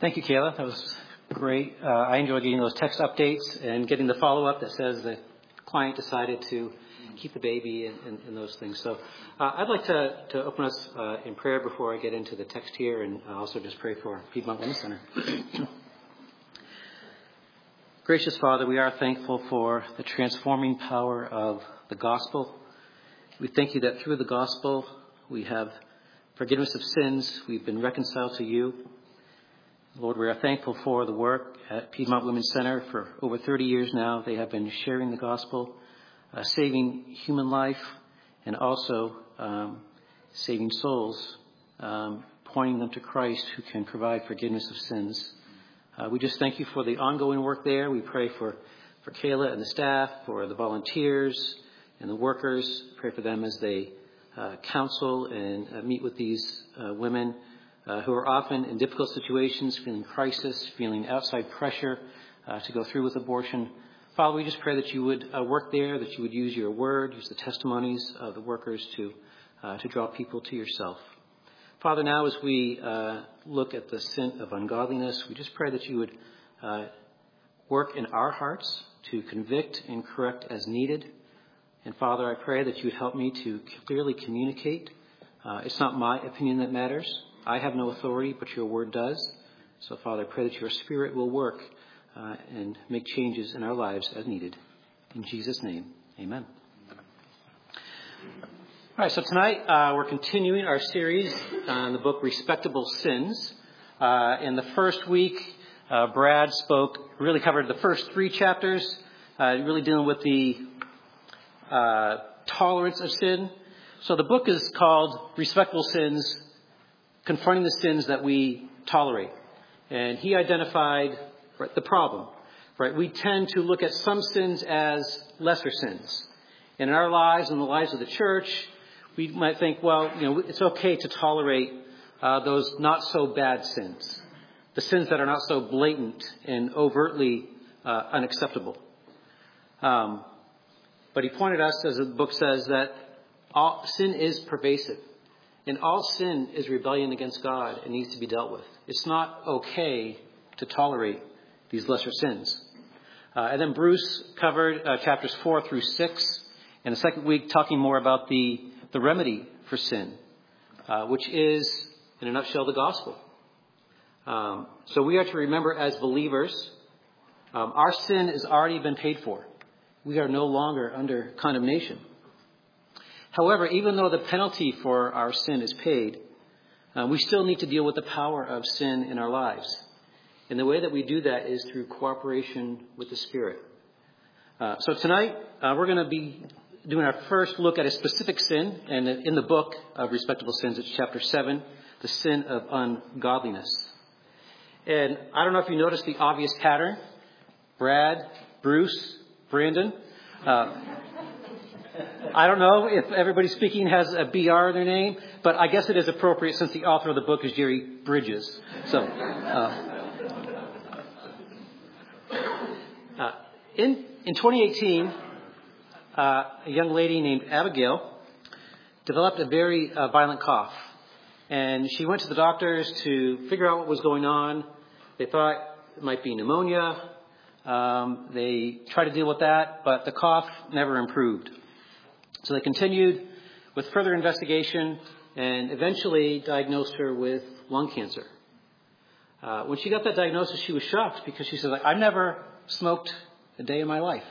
Thank you, Kayla. That was great. I enjoyed getting those text updates and getting the follow-up that says the client decided to keep the baby and those things. So I'd like to open us in prayer before I get into the text here, and also just pray for Piedmont Women's Center. Gracious Father, we are thankful for the transforming power of the gospel. We thank you that through the gospel we have forgiveness of sins. We've been reconciled to you. Lord, we are thankful for the work at Piedmont Women's Center. For over 30 years now, they have been sharing the gospel, saving human life, and also saving souls, pointing them to Christ who can provide forgiveness of sins. We just thank you for the ongoing work there. We pray for Kayla and the staff, for the volunteers and the workers. Pray for them as they counsel and meet with these women who are often in difficult situations, feeling crisis, feeling outside pressure to go through with abortion. Father, we just pray that you would work there, that you would use your word, use the testimonies of the workers to draw people to yourself. Father, now as we look at the sin of ungodliness, we just pray that you would work in our hearts to convict and correct as needed. And Father, I pray that you would help me to clearly communicate. It's not my opinion that matters. I have no authority, but your word does. So, Father, I pray that your Spirit will work and make changes in our lives as needed. In Jesus' name, amen. All right, so tonight we're continuing our series on the book Respectable Sins. In the first week, Brad really covered the first 3 chapters, really dealing with the tolerance of sin. So the book is called Respectable Sins, Confronting the Sins That We Tolerate. And he identified the problem. Right? We tend to look at some sins as lesser sins. And in our lives and the lives of the church, we might think, well, it's okay to tolerate those not so bad sins. The sins that are not so blatant and overtly unacceptable. But he pointed us, as the book says, that all sin is pervasive. And all sin is rebellion against God and needs to be dealt with. It's not okay to tolerate these lesser sins. And then Bruce covered chapters 4 through 6. In the second week, talking more about the remedy for sin, which is, in a nutshell, the gospel. So we are to remember as believers, our sin has already been paid for. We are no longer under condemnation. However, even though the penalty for our sin is paid, we still need to deal with the power of sin in our lives. And the way that we do that is through cooperation with the Spirit. So tonight, we're going to be doing our first look at a specific sin. And in the book of Respectable Sins, it's chapter 7, the sin of ungodliness. And I don't know if you noticed the obvious pattern. Brad, Bruce, Brandon. I don't know if everybody speaking has a BR in their name, but I guess it is appropriate since the author of the book is Jerry Bridges. So, in 2018, a young lady named Abigail developed a very violent cough. And she went to the doctors to figure out what was going on. They thought it might be pneumonia. They tried to deal with that, but the cough never improved. So they continued with further investigation and eventually diagnosed her with lung cancer. When she got that diagnosis, she was shocked because she said, I've never smoked a day in my life.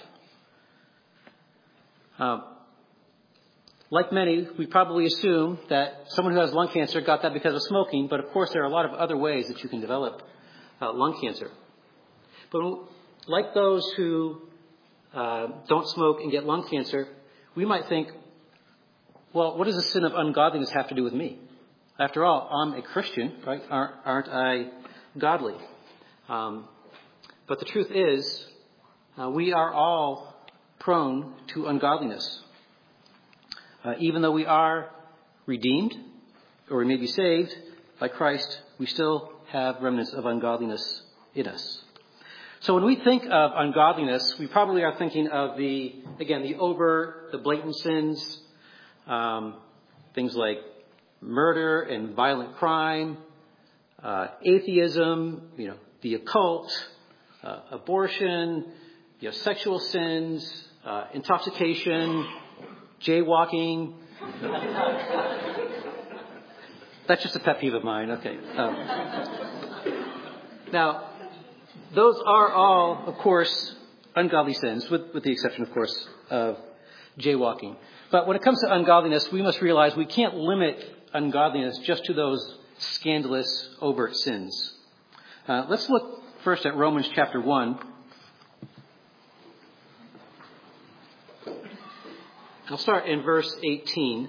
Like many, we probably assume that someone who has lung cancer got that because of smoking, but of course there are a lot of other ways that you can develop lung cancer. But like those who don't smoke and get lung cancer, we might think, well, what does the sin of ungodliness have to do with me? After all, I'm a Christian, right? Aren't I godly? But the truth is, we are all prone to ungodliness. Even though we are redeemed, or we may be saved by Christ, we still have remnants of ungodliness in us. So when we think of ungodliness, we probably are thinking of the blatant sins, things like murder and violent crime, atheism, the occult, abortion, sexual sins, intoxication, jaywalking. That's just a pet peeve of mine. Okay. Now, those are all, of course, ungodly sins, with the exception, of course, of jaywalking. But when it comes to ungodliness, we must realize we can't limit ungodliness just to those scandalous, overt sins. Let's look first at Romans chapter 1. I'll start in verse 18.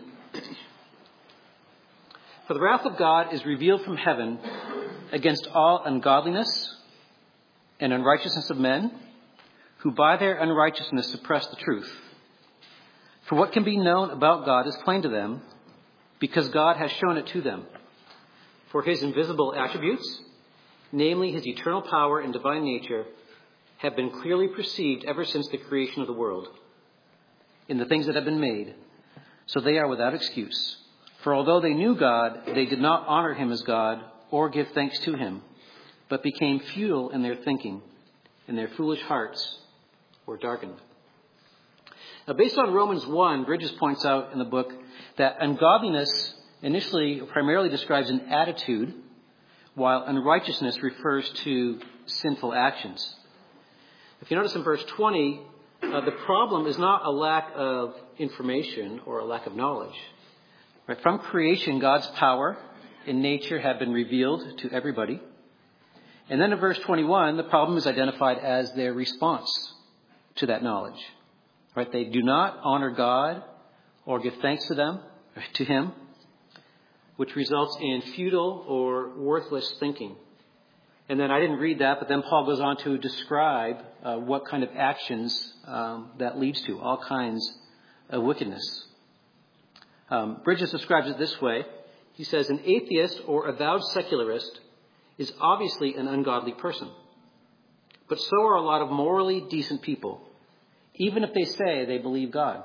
For the wrath of God is revealed from heaven against all ungodliness and unrighteousness of men, who by their unrighteousness suppress the truth. For what can be known about God is plain to them, because God has shown it to them. For his invisible attributes, namely his eternal power and divine nature, have been clearly perceived ever since the creation of the world, in the things that have been made, so they are without excuse. For although they knew God, they did not honor him as God or give thanks to him, but became futile in their thinking, and their foolish hearts were darkened. Now, based on Romans 1, Bridges points out in the book that ungodliness initially primarily describes an attitude, while unrighteousness refers to sinful actions. If you notice in verse 20, the problem is not a lack of information or a lack of knowledge. Right? From creation, God's power and nature have been revealed to everybody. And then in verse 21, the problem is identified as their response to that knowledge. Right? They do not honor God or give thanks to him, which results in futile or worthless thinking. And then I didn't read that, but then Paul goes on to describe what kind of actions that leads to, all kinds of wickedness. Bridges describes it this way. He says, an atheist or avowed secularist is obviously an ungodly person. But so are a lot of morally decent people, even if they say they believe God.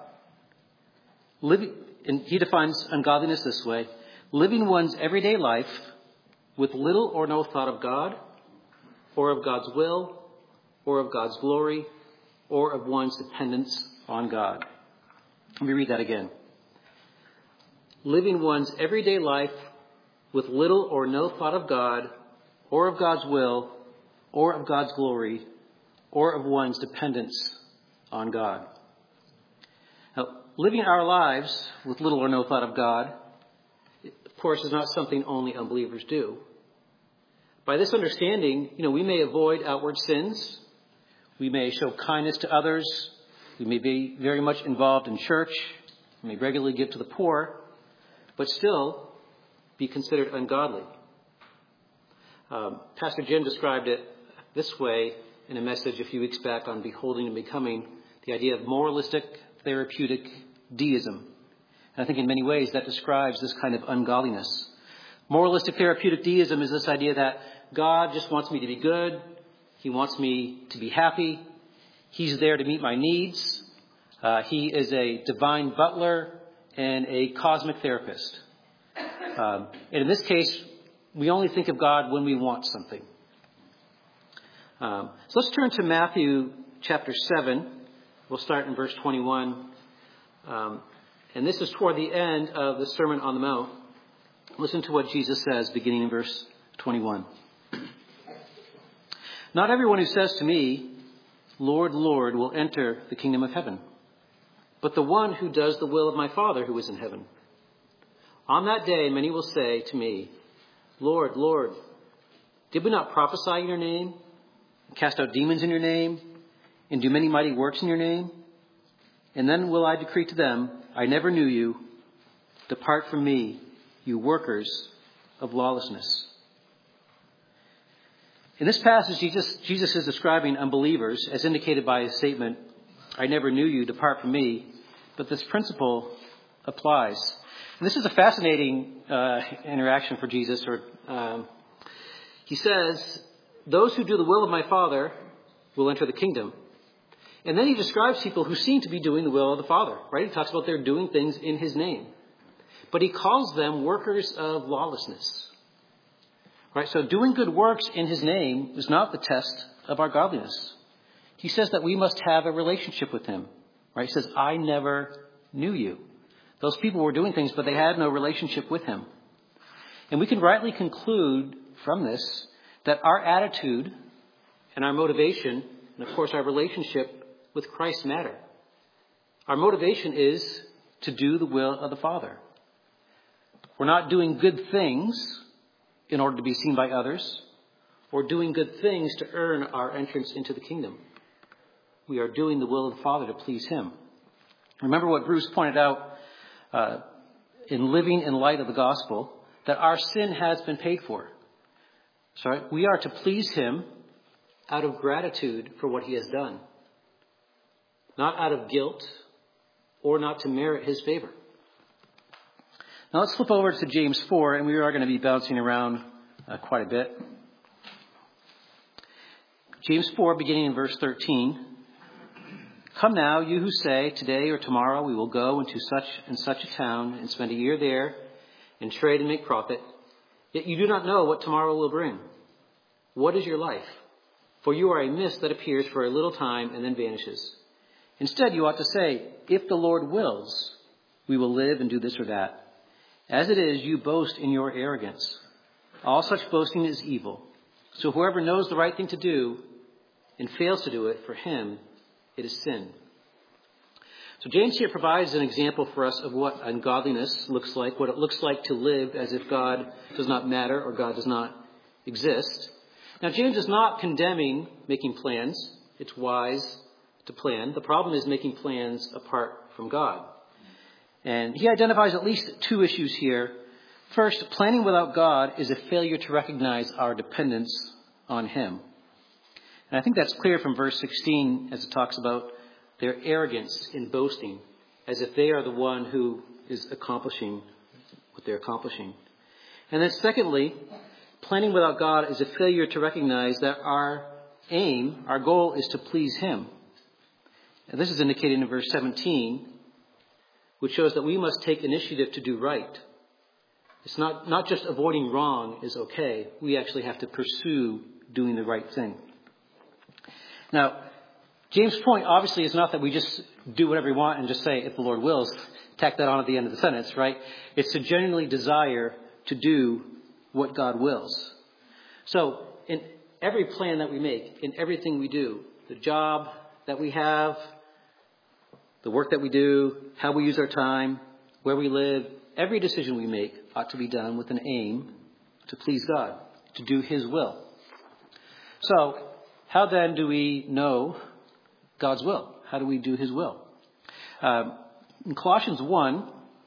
And he defines ungodliness this way: living one's everyday life with little or no thought of God, or of God's will, or of God's glory, or of one's dependence on God. Let me read that again. Living one's everyday life with little or no thought of God, or of God's will, or of God's glory, or of one's dependence on God. Now, living our lives with little or no thought of God, of course, is not something only unbelievers do. By this understanding, we may avoid outward sins. We may show kindness to others. We may be very much involved in church. We may regularly give to the poor, but still be considered ungodly. Pastor Jim described it this way in a message a few weeks back on Beholding and Becoming, the idea of moralistic therapeutic deism. And I think in many ways that describes this kind of ungodliness. Moralistic therapeutic deism is this idea that God just wants me to be good. He wants me to be happy. He's there to meet my needs. He is a divine butler and a cosmic therapist. And in this case, we only think of God when we want something. So let's turn to Matthew chapter 7. We'll start in verse 21. And this is toward the end of the Sermon on the Mount. Listen to what Jesus says beginning in verse 21. Not everyone who says to me, Lord, Lord, will enter the kingdom of heaven, but the one who does the will of my Father who is in heaven. On that day, many will say to me, Lord, Lord, did we not prophesy in your name, cast out demons in your name, and do many mighty works in your name? And then will I decree to them, I never knew you. Depart from me, you workers of lawlessness. In this passage, Jesus is describing unbelievers, as indicated by his statement, I never knew you, depart from me. But this principle applies. And this is a fascinating interaction for Jesus. He says, those who do the will of my Father will enter the kingdom. And then he describes people who seem to be doing the will of the Father, right? He talks about they're doing things in his name. But he calls them workers of lawlessness. Right? So doing good works in his name is not the test of our godliness. He says that we must have a relationship with him. Right? He says, I never knew you. Those people were doing things, but they had no relationship with him. And we can rightly conclude from this that our attitude and our motivation, and of course our relationship with Christ matter. Our motivation is to do the will of the Father. We're not doing good things in order to be seen by others, or doing good things to earn our entrance into the kingdom. We are doing the will of the Father to please him. Remember what Bruce pointed out in living in light of the gospel, that our sin has been paid for. So we are to please him out of gratitude for what he has done, not out of guilt or not to merit his favor. Now let's flip over to James 4, and we are going to be bouncing around quite a bit. James 4, beginning in verse 13. Come now, you who say, today or tomorrow we will go into such and such a town and spend a year there and trade and make profit. Yet you do not know what tomorrow will bring. What is your life? For you are a mist that appears for a little time and then vanishes. Instead, you ought to say, if the Lord wills, we will live and do this or that. As it is, you boast in your arrogance. All such boasting is evil. So whoever knows the right thing to do and fails to do it, for him it is sin. So James here provides an example for us of what ungodliness looks like, what it looks like to live as if God does not matter or God does not exist. Now, James is not condemning making plans. It's wise to plan. The problem is making plans apart from God. And he identifies at least two issues here. First, planning without God is a failure to recognize our dependence on him. And I think that's clear from verse 16 as it talks about their arrogance in boasting, as if they are the one who is accomplishing what they're accomplishing. And then secondly, planning without God is a failure to recognize that our aim, our goal, is to please him. And this is indicated in verse 17, which shows that we must take initiative to do right. It's not just avoiding wrong is okay. We actually have to pursue doing the right thing. Now, James' point obviously is not that we just do whatever we want and just say, if the Lord wills, tack that on at the end of the sentence, right? It's to genuinely desire to do what God wills. So in every plan that we make, in everything we do, the job that we have, the work that we do, how we use our time, where we live, every decision we make ought to be done with an aim to please God, to do his will. So how then do we know God's will? How do we do his will? In Colossians 1,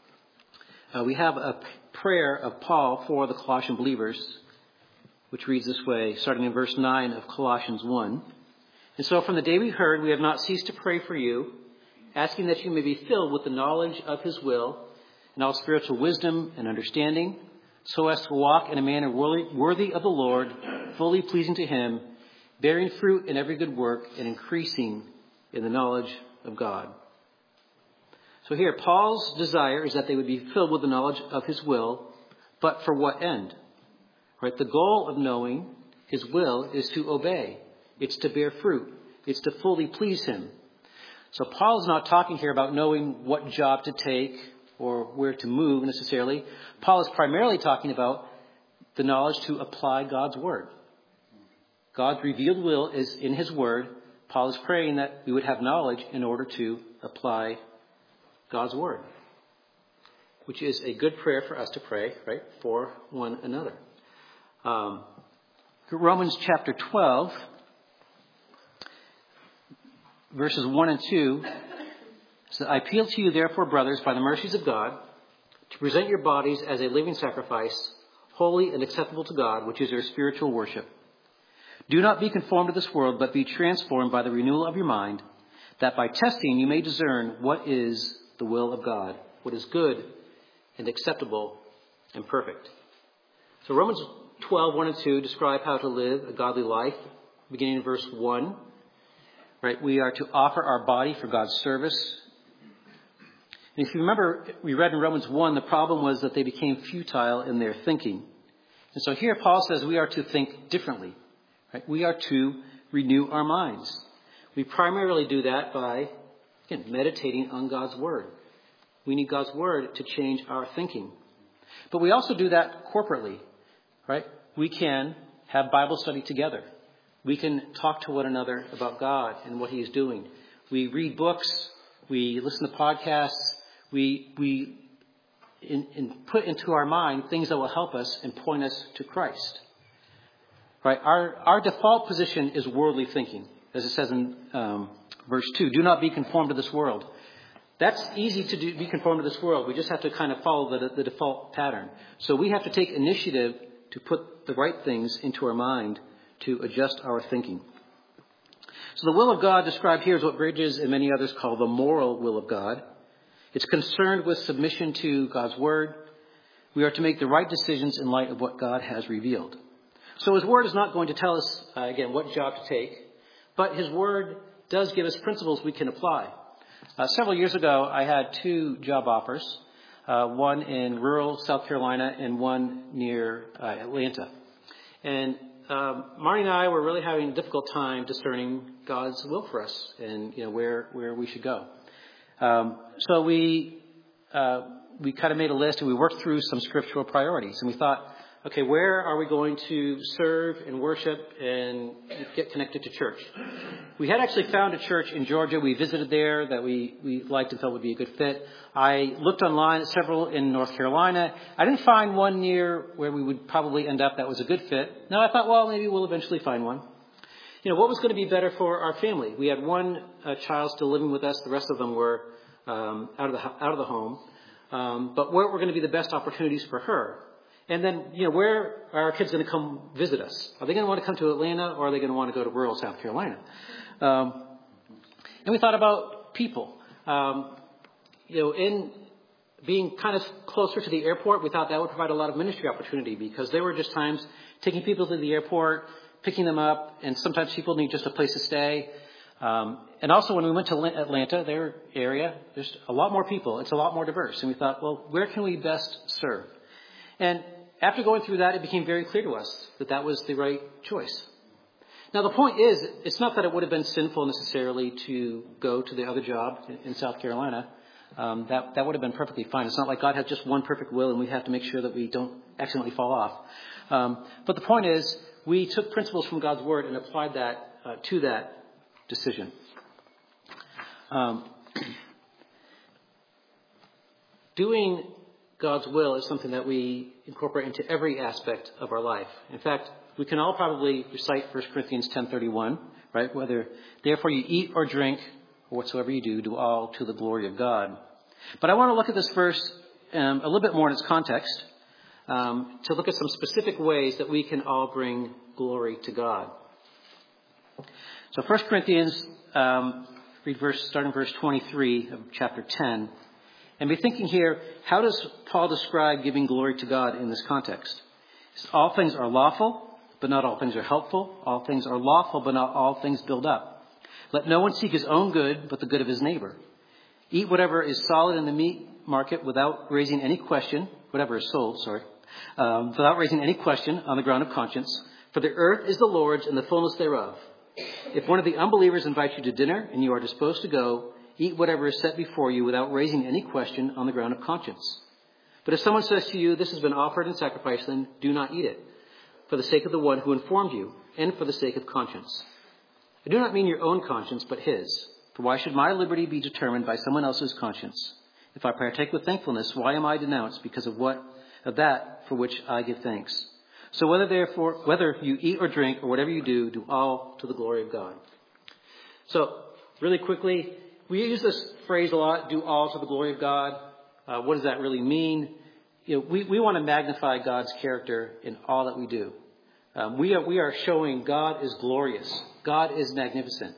we have a prayer of Paul for the Colossian believers, which reads this way, starting in verse 9 of Colossians 1. And so from the day we heard, we have not ceased to pray for you, asking that you may be filled with the knowledge of his will and all spiritual wisdom and understanding, so as to walk in a manner worthy of the Lord, fully pleasing to him, bearing fruit in every good work and increasing in the knowledge of God. So here, Paul's desire is that they would be filled with the knowledge of his will, but for what end? Right? The goal of knowing his will is to obey. It's to bear fruit. It's to fully please him. So Paul's not talking here about knowing what job to take or where to move necessarily. Paul is primarily talking about the knowledge to apply God's word. God's revealed will is in his word. Paul is praying that we would have knowledge in order to apply God's word, which is a good prayer for us to pray, right, for one another. Romans chapter 12, verses 1 and 2, says, I appeal to you, therefore, brothers, by the mercies of God, to present your bodies as a living sacrifice, holy and acceptable to God, which is your spiritual worship. Do not be conformed to this world, but be transformed by the renewal of your mind, that by testing you may discern what is the will of God, what is good and acceptable and perfect. So Romans 12, 1 and 2 describe how to live a godly life, beginning in verse 1. Right, we are to offer our body for God's service. And if you remember, we read in Romans 1, the problem was that they became futile in their thinking. And so here Paul says we are to think differently. Right? We are to renew our minds. We primarily do that by, again, meditating on God's word. We need God's word to change our thinking. But we also do that corporately, right? We can have Bible study together. We can talk to one another about God and what he is doing. We read books. We listen to podcasts. We put into our mind things that will help us and point us to Christ. Right? Our default position is worldly thinking, as it says in verse 2. Do not be conformed to this world. That's easy to do, be conformed to this world. We just have to kind of follow the default pattern. So we have to take initiative to put the right things into our mind to adjust our thinking. So the will of God described here is what Bridges and many others call the moral will of God. It's concerned with submission to God's word. We are to make the right decisions in light of what God has revealed. So his word is not going to tell us, again, what job to take, but his word does give us principles we can apply. Several years ago, I had 2 job offers, one in rural South Carolina and one near Atlanta. And Marty and I were really having a difficult time discerning God's will for us and where we should go. So we kind of made a list and we worked through some scriptural priorities. And we thought, okay, where are we going to serve and worship and get connected to church? We had actually found a church in Georgia. We visited there that we liked and felt would be a good fit. I looked online at several in North Carolina. I didn't find one near where we would probably end up that was a good fit. No, I thought, well, maybe we'll eventually find one. What was going to be better for our family? We had one child still living with us. The rest of them were out of the home. But what were going to be the best opportunities for her? And then, where are our kids going to come visit us? Are they going to want to come to Atlanta or are they going to want to go to rural South Carolina? And we thought about people. In being kind of closer to the airport, we thought that would provide a lot of ministry opportunity because there were just times taking people to the airport, picking them up, and sometimes people need just a place to stay. And also when we went to Atlanta, their area, there's a lot more people. It's a lot more diverse. And we thought, well, where can we best serve? And after going through that, it became very clear to us that that was the right choice. Now, the point is, it's not that it would have been sinful necessarily to go to the other job in South Carolina. That would have been perfectly fine. It's not like God has just one perfect will and we have to make sure that we don't accidentally fall off. But the point is, we took principles from God's word and applied that to that decision. Doing God's will is something that we incorporate into every aspect of our life. In fact, we can all probably recite 1 Corinthians 10:31, right? Whether therefore you eat or drink or whatsoever you do, do all to the glory of God. But I want to look at this verse a little bit more in its context to look at some specific ways that we can all bring glory to God. So 1 Corinthians, starting verse 23 of chapter 10. And be thinking here, how does Paul describe giving glory to God in this context? All things are lawful, but not all things are helpful. All things are lawful, but not all things build up. Let no one seek his own good, but the good of his neighbor. Eat whatever is solid in the meat market without raising any question, whatever is sold, without raising any question on the ground of conscience. For the earth is the Lord's and the fullness thereof. If one of the unbelievers invites you to dinner and you are disposed to go, eat whatever is set before you without raising any question on the ground of conscience. But if someone says to you, this has been offered in sacrifice, then do not eat it, for the sake of the one who informed you, and for the sake of conscience. I do not mean your own conscience, but his. For why should my liberty be determined by someone else's conscience? If I partake with thankfulness, why am I denounced because of that for which I give thanks? So whether you eat or drink or whatever you do, do all to the glory of God. So really quickly, we use this phrase a lot, do all to the glory of God. What does that really mean? We want to magnify God's character in all that we do. We are showing God is glorious. God is magnificent.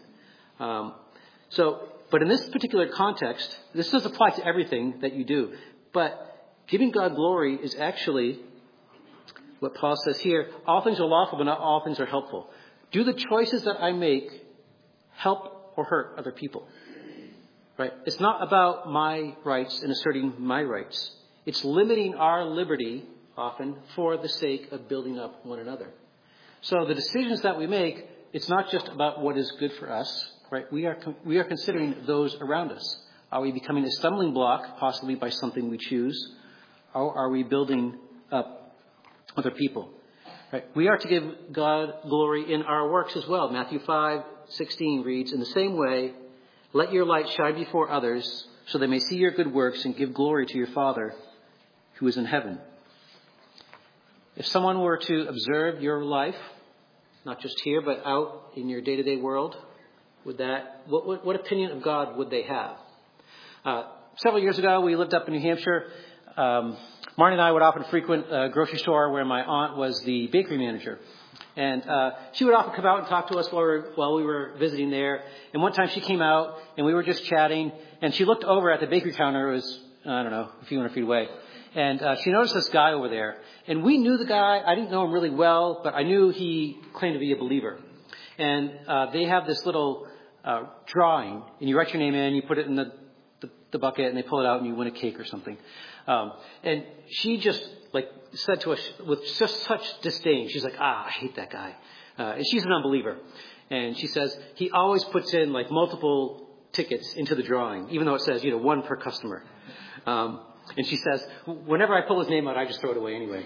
But in this particular context, this does apply to everything that you do. But giving God glory is actually what Paul says here. All things are lawful, but not all things are helpful. Do the choices that I make help or hurt other people? Right? It's not about my rights and asserting my rights. It's limiting our liberty often for the sake of building up one another. So the decisions that we make, it's not just about what is good for us, right? We are considering those around us. Are we becoming a stumbling block, possibly by something we choose? Or are we building up other people? Right? We are to give God glory in our works as well. Matthew 5:16 reads, "In the same way, let your light shine before others, so they may see your good works and give glory to your Father who is in heaven." If someone were to observe your life, not just here, but out in your day-to-day world, what opinion of God would they have? Several years ago, we lived up in New Hampshire. Marnie and I would often frequent a grocery store where my aunt was the bakery manager. And she would often come out and talk to us while we were visiting there. And one time she came out and we were just chatting. And she looked over at the bakery counter. It was, I don't know, a few hundred feet away. And she noticed this guy over there. And we knew the guy. I didn't know him really well, but I knew he claimed to be a believer. And they have this little drawing. And you write your name in, you put it in the bucket, and they pull it out and you win a cake or something. And she just said to us with just such disdain, she's like, I hate that guy. And she's an unbeliever. And she says, he always puts in multiple tickets into the drawing, even though it says, one per customer. And she says, whenever I pull his name out, I just throw it away anyway.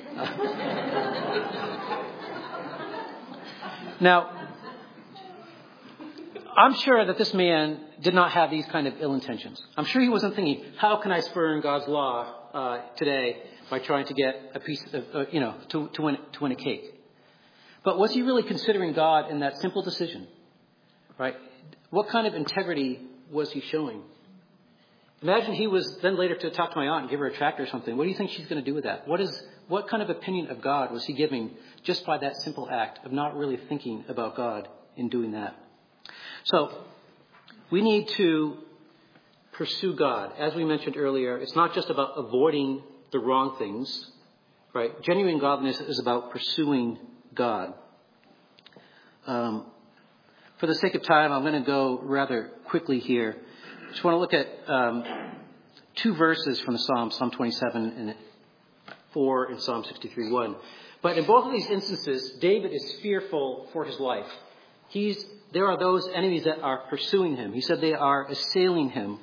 Now, I'm sure that this man did not have these kind of ill intentions. I'm sure he wasn't thinking, how can I spurn God's law today by trying to get a piece of, to win a cake? But was he really considering God in that simple decision? Right? What kind of integrity was he showing? Imagine he was then later to talk to my aunt and give her a tractor or something. What do you think she's going to do with that? What kind of opinion of God was he giving just by that simple act of not really thinking about God in doing that? So we need to pursue God. As we mentioned earlier, it's not just about avoiding the wrong things, right? Genuine godliness is about pursuing God. For the sake of time, I'm going to go rather quickly here. I just want to look at two verses from the Psalm 27 and 4 and Psalm 63:1. But in both of these instances, David is fearful for his life. There are those enemies that are pursuing him. He said they are assailing him.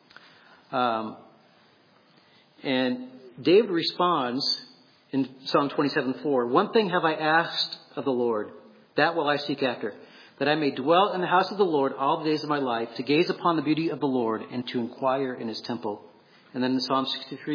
And David responds in Psalm 27:4, "One thing have I asked of the Lord, that will I seek after, that I may dwell in the house of the Lord all the days of my life, to gaze upon the beauty of the Lord and to inquire in his temple." And then in Psalm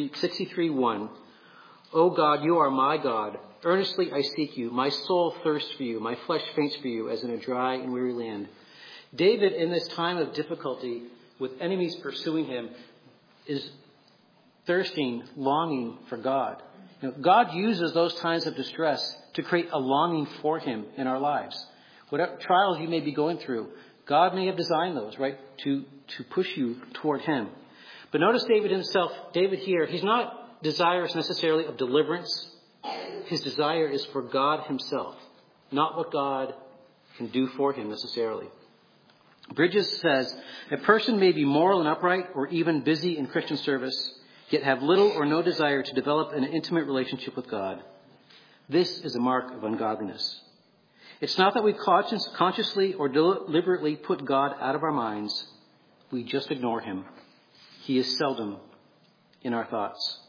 63:1, "O God, you are my God. Earnestly I seek you. My soul thirsts for you. My flesh faints for you as in a dry and weary land." David, in this time of difficulty with enemies pursuing him, is thirsting, longing for God. God uses those times of distress to create a longing for him in our lives. Whatever trials you may be going through, God may have designed those, right, to push you toward him. But notice David here, he's not desirous necessarily of deliverance. His desire is for God himself, not what God can do for him necessarily. Bridges says, "A person may be moral and upright or even busy in Christian service, yet have little or no desire to develop an intimate relationship with God. This is a mark of ungodliness." It's not that we consciously or deliberately put God out of our minds. We just ignore him. He is seldom in our thoughts.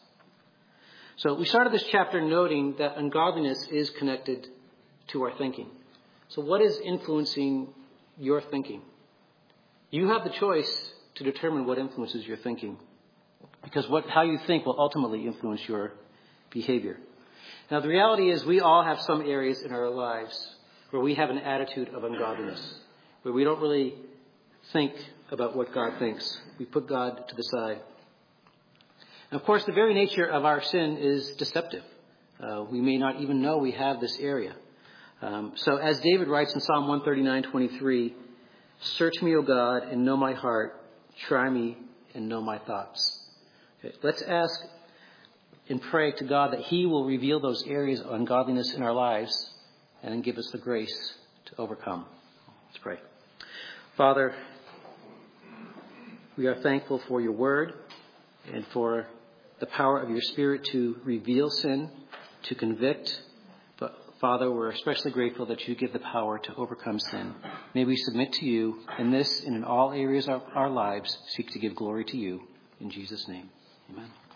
So we started this chapter noting that ungodliness is connected to our thinking. So what is influencing your thinking? You have the choice to determine what influences your thinking, because how you think will ultimately influence your behavior. Now, the reality is we all have some areas in our lives where we have an attitude of ungodliness, where we don't really think about what God thinks. We put God to the side. And of course, the very nature of our sin is deceptive. We may not even know we have this area. So as David writes in Psalm 139:23, "Search me, O God, and know my heart. Try me and know my thoughts." Okay, let's ask and pray to God that he will reveal those areas of ungodliness in our lives and then give us the grace to overcome. Let's pray. Father, we are thankful for your word and for the power of your Spirit to reveal sin to convict. But Father, we're especially grateful that you give the power to overcome sin. May we submit to you in this and in all areas of our lives, seek to give glory to you. In Jesus' name, amen.